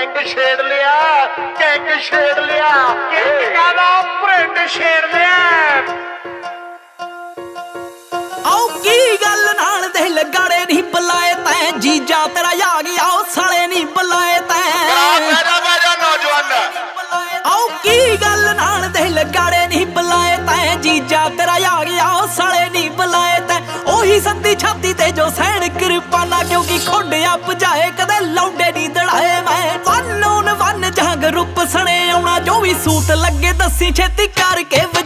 ਪਿੰਡ ਛੇੜ ਲਿਆ, ਕਿੰਗ ਛੇੜ ਲਿਆ, ਕਿੰਗ ਦਾ ਪਿੰਡ ਛੇੜ ਲਿਆ। ਆਓ ਕੀ ਗੱਲ ਨਾਲ ਦਿਲ ਗਾੜੇ ਨਹੀਂ ਬੁਲਾਏ ਤੈਂ, ਜੀਜਾ ਤੇਰਾ ਆ ਗਿਆ ਉਹ ਸਾਲੇ ਨਹੀਂ ਬੁਲਾਏ ਤੈਂ। ਨੌਜਵਾਨ ਆਓ ਕੀ ਗੱਲ ਨਾਲ ਦਿਲ ਗਾੜੇ ਨਹੀਂ ਬੁਲਾਏ ਤੈਂ, ਜੀਜਾ ਤੇਰਾ ਆ ਗਿਆ ਉਹ ਸਾਲੇ ਨਹੀਂ ਬੁਲਾਏ ਤੈਂ। ਉਹੀ ਸੰਦੀ ਛਾਤੀ ਤੇ ਜੋ ਸਹਿਣ ਕਿਰਪਾਨਾ, ਕਿਉਂਕਿ ਖੁੰਡਿਆ ਭਜਾਏ ਕਦੇ ਲੌਂਡੇ ਨਹੀਂ ਦੜਾਏ ਮੈਂ। ਵਨ ਜੰਗ ਰੂਪ ਸਣੇ ਆਉਣਾ, ਜੋ ਵੀ ਸੂਤ ਲੱਗੇ ਦੱਸੀ ਛੇਤੀ ਕਰਕੇ।